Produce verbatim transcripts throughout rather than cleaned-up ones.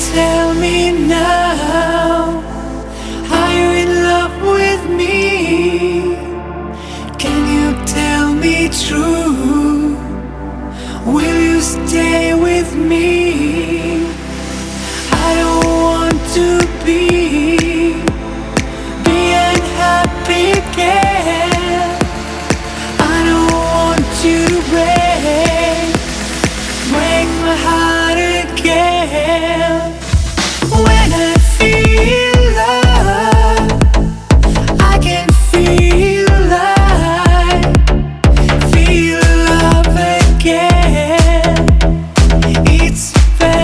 tell me now? Are you in love with me? Can you tell me true? Will you stay with me? I don't want to be be unhappy again. I don't want you to break break my heart again. When I feel love, I can feel like feel love again. It's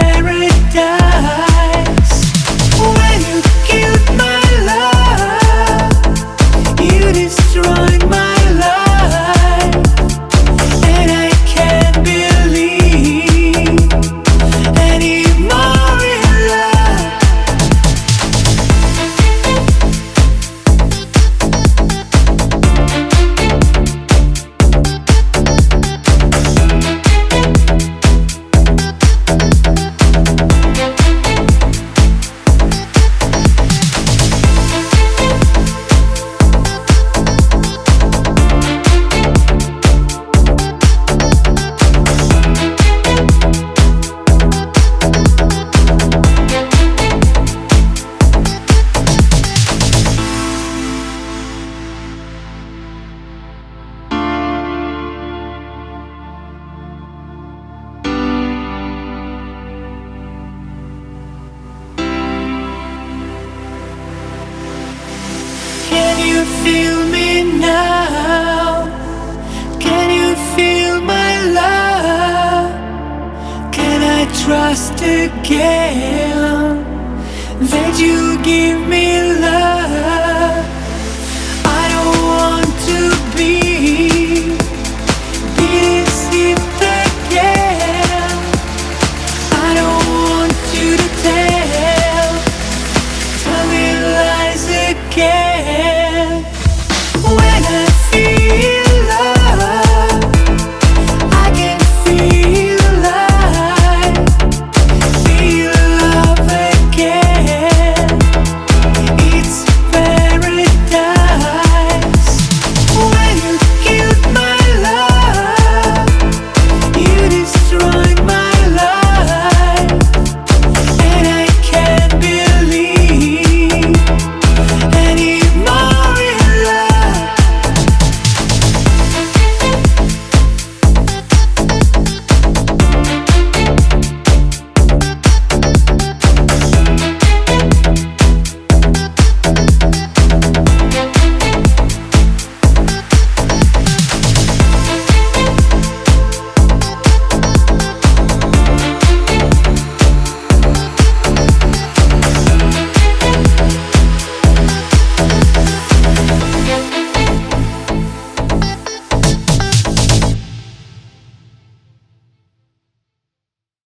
paradise. When you killed my love, you destroyed my life, and I can't believe anymore in love. Can you feel me now? Can you feel my love? Can I trust again that you give me